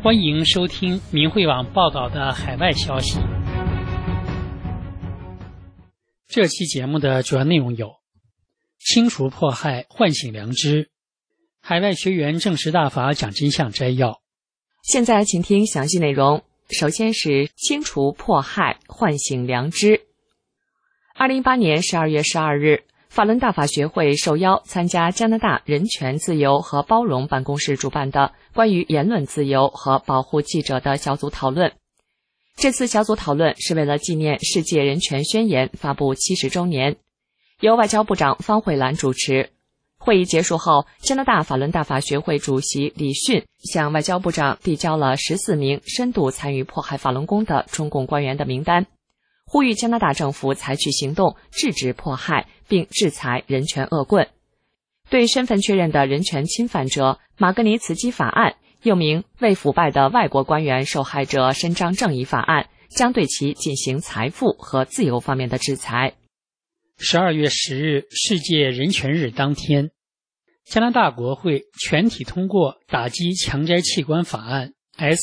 欢迎收听民汇网报道的海外消息。这期节目的主要内容有：清除迫害，唤醒良知；海外学员证实大法讲真相摘要。 现在请听详细内容。首先是清除迫害，唤醒良知。2018年12月12日，法轮大法学会受邀参加加拿大人权自由和包容办公室主办的关于言论自由和保护记者的小组讨论。这次小组讨论是为了纪念世界人权宣言发布70周年，由外交部长方慧兰主持。会议结束后，加拿大法轮大法学会主席李迅向外交部长递交了14名深度参与迫害法轮功的中共官员的名单，呼吁加拿大政府采取行动制止迫害并制裁人权恶棍。对身份确认的人权侵犯者马格尼茨基法案，又名为腐败的外国官员受害者伸张正义法案，将对其进行财富和自由方面的制裁。 12月10日，世界人权日当天，加拿大国会全体通过打击强摘器官法案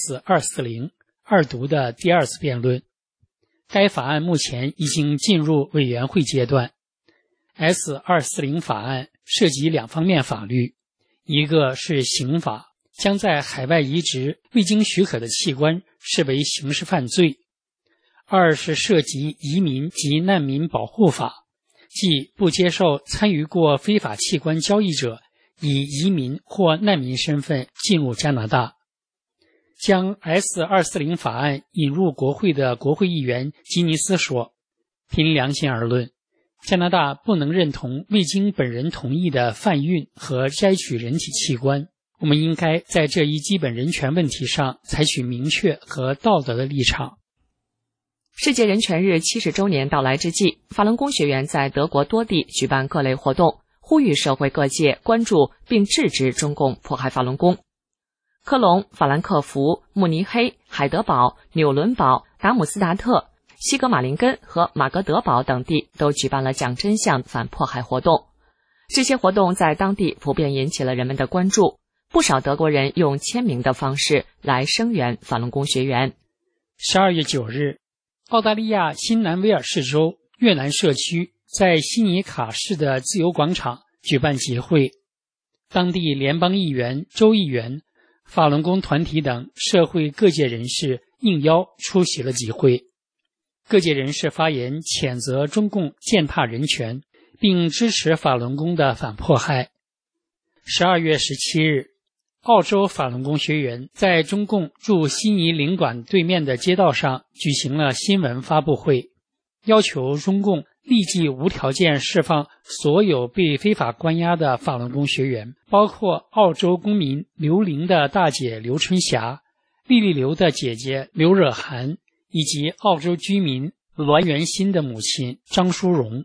S240 二读的第二次辩论。该法案目前已经进入委员会阶段。S240 法案涉及两方面法律，一个是刑法，将在海外移植未经许可的器官视为刑事犯罪；二是涉及移民及难民保护法，即不接受参与过非法器官交易者以移民或难民身份进入加拿大。将 S240 法案引入国会的国会议员吉尼斯说，凭良心而论，加拿大不能认同未经本人同意的贩运和摘取人体器官，我们应该在这一基本人权问题上采取明确和道德的立场。 世界人权日70周年到来之际，法轮功学员在德国多地举办各类活动，呼吁社会各界关注并制止中共迫害法轮功。科隆、法兰克福、慕尼黑、海德堡、纽伦堡、达姆斯达特、西格马林根和马格德堡等地都举办了讲真相反迫害活动。这些活动在当地普遍引起了人们的关注，不少德国人用签名的方式来声援法轮功学员。 12月9日，澳大利亚新南威尔士州越南社区在悉尼卡市的自由广场举办集会，当地联邦议员、州议员、法轮功团体等社会各界人士应邀出席了集会。各界人士发言谴责中共践踏人权，并支持法轮功的反迫害。12月17日，澳洲法轮功学员在中共驻悉尼领馆对面的街道上举行了新闻发布会，要求中共立即无条件释放所有被非法关押的法轮功学员，包括澳洲公民刘玲的大姐刘春霞、丽丽刘的姐姐刘惹涵，以及澳洲居民栾元新的母亲张淑荣。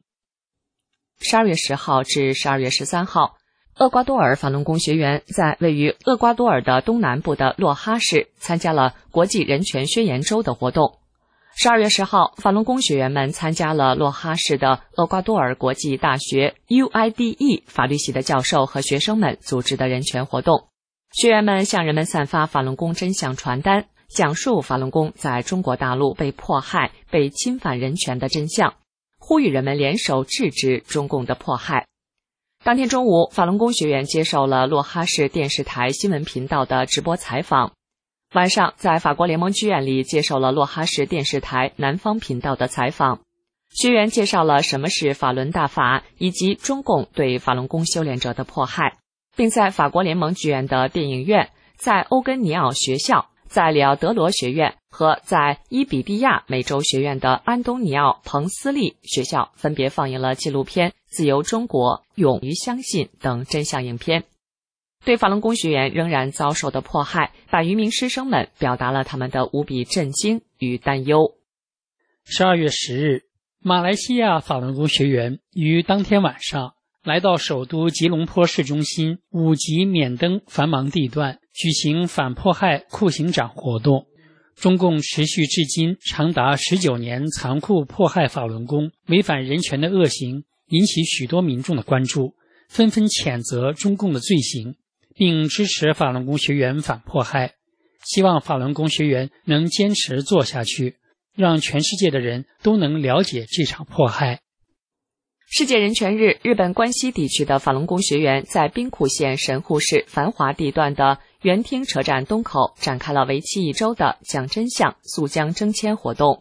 12月10号至12月13号，厄瓜多尔法轮功学员在位于厄瓜多尔的东南部的洛哈市参加了国际人权宣言周的活动。12月10号，法轮功学员们参加了洛哈市的厄瓜多尔国际大学 UIDE 法律系的教授和学生们组织的人权活动。学员们向人们散发法轮功真相传单，讲述法轮功在中国大陆被迫害、被侵犯人权的真相，呼吁人们联手制止中共的迫害。当天中午，法轮功学员接受了洛哈市电视台新闻频道的直播采访。晚上，在法国联盟剧院里接受了洛哈市电视台南方频道的采访。学员介绍了什么是法轮大法以及中共对法轮功修炼者的迫害，并在法国联盟剧院的电影院、在欧根尼奥学校、在里奥德罗学院和在伊比利亚美洲学院的安东尼奥·彭斯利学校分别放映了纪录片《自由中国》、《勇于相信》等真相影片。对法轮功学员仍然遭受的迫害，百余名师生们表达了他们的无比震惊与担忧。 12月10日，马来西亚法轮功学员于当天晚上来到首都吉隆坡市中心5级免登繁忙地段举行反迫害酷刑展活动。中共持续至今长达19年残酷迫害法轮功、违反人权的恶行，引起许多民众的关注，纷纷谴责中共的罪行，并支持法轮功学员反迫害。 希望法轮功学员能坚持做下去，让全世界的人都能了解这场迫害。 世界人权日，日本关西地区的法轮功学员在兵库县神户市繁华地段的园町车站东口展开了为期1周的讲真相、诉将征签活动。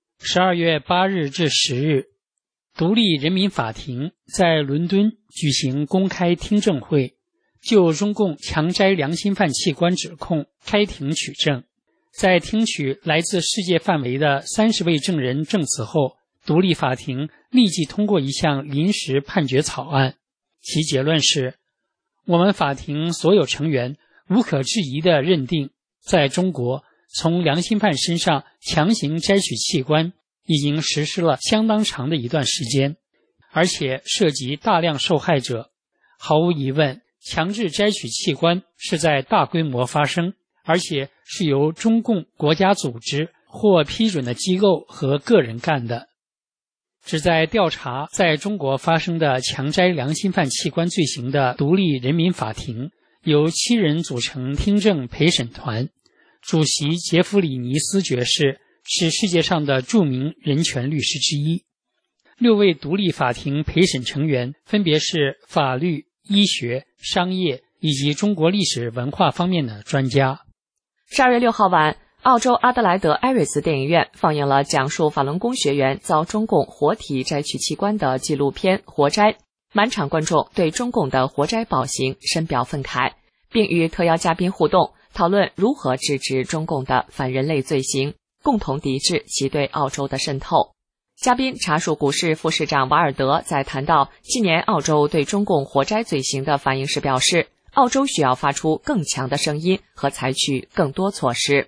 12月8日至10日，独立人民法庭在伦敦举行公开听证会，就中共强摘良心犯器官指控开庭取证。在听取来自世界范围的30位证人证词后，独立法庭立即通过一项临时判决草案，其结论是：我们法庭所有成员无可置疑地认定，在中国从良心犯身上强行摘取器官已经实施了相当长的一段时间，而且涉及大量受害者。毫无疑问，强制摘取器官是在大规模发生，而且是由中共国家组织或批准的机构和个人干的。旨在调查在中国发生的强摘良心犯器官罪行的独立人民法庭，由7人组成听证陪审团，主席杰弗里尼斯爵士是世界上的著名人权律师之一。6位独立法庭陪审成员分别是法律、医学、商业以及中国历史文化方面的专家。 12月6号晚，澳洲阿德莱德艾瑞斯电影院放映了讲述法轮功学员遭中共活体摘取器官的纪录片《活摘》，满场观众对中共的活摘暴行深表愤慨，并与特邀嘉宾互动，讨论如何制止中共的反人类罪行，共同抵制其对澳洲的渗透。嘉宾查属股市副市长瓦尔德在谈到今年澳洲对中共活摘罪行的反应时表示，澳洲需要发出更强的声音和采取更多措施。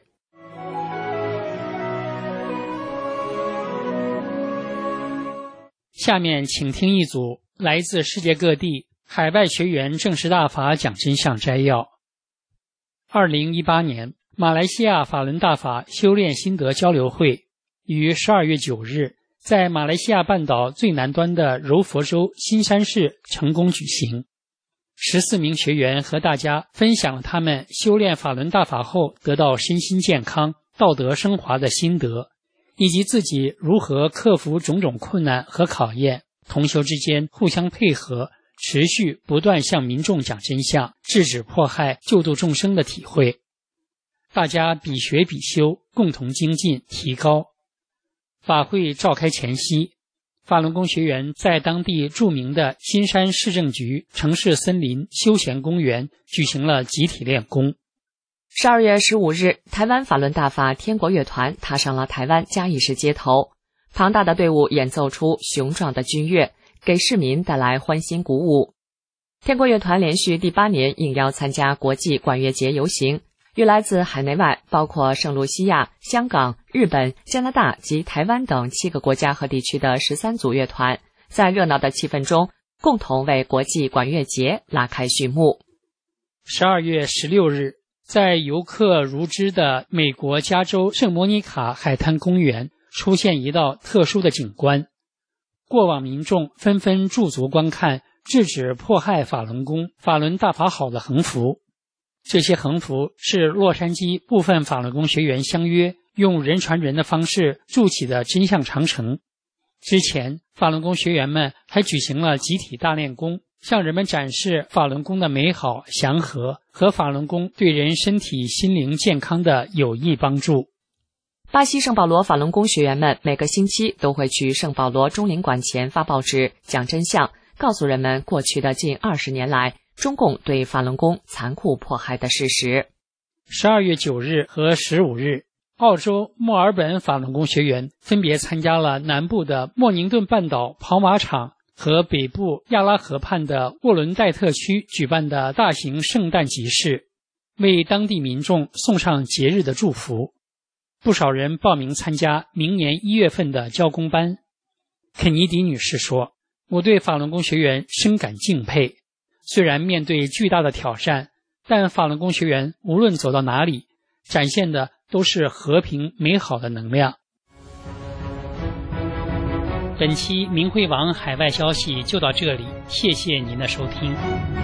下面请听一组来自世界各地海外学员正式大法讲真相摘要。2018年，马来西亚法轮大法修炼心得交流会于12月9日在马来西亚半岛最南端的柔佛州新山市成功举行。14名学员和大家分享了他们修炼法轮大法后得到身心健康、道德升华的心得，以及自己如何克服种种困难和考验，同修之间互相配合，持续不断向民众讲真相，制止迫害，救度众生的体会。大家比学比修，共同精进提高。法会召开前夕，法轮功学员在当地著名的新山市政局城市森林休闲公园举行了集体练功。 12月15日，台湾法轮大法天国乐团踏上了台湾嘉义市街头，庞大的队伍演奏出雄壮的军乐，给市民带来欢欣鼓舞。天国乐团连续第8年应邀参加国际管乐节游行，与来自海内外包括圣卢西亚、香港、日本、加拿大及台湾等7个国家和地区的13组乐团，在热闹的气氛中共同为国际管乐节拉开序幕。 12月16日，在游客如织的美国加州圣莫妮卡海滩公园出现一道特殊的景观，过往民众纷纷驻足观看制止迫害法轮功、法轮大法好的横幅。这些横幅是洛杉矶部分法轮功学员相约用人传人的方式筑起的真相长城。之前，法轮功学员们还举行了集体大练功，向人们展示法轮功的美好、祥和和法轮功对人身体心灵健康的有益帮助。 巴西圣保罗法轮功学员们每个星期都会去圣保罗中领馆前发报纸讲真相，告诉人们过去的近20年来中共对法轮功残酷迫害的事实。 12月9日和15日，澳洲墨尔本法轮功学员分别参加了南部的莫宁顿半岛跑马场和北部亚拉河畔的沃伦代特区举办的大型圣诞集市，为当地民众送上节日的祝福。不少人报名参加明年1月份的交工班。肯尼迪女士说，我对法轮功学员深感敬佩，虽然面对巨大的挑战，但法轮功学员无论走到哪里，展现的都是和平美好的能量。本期明慧网海外消息就到这里，谢谢您的收听。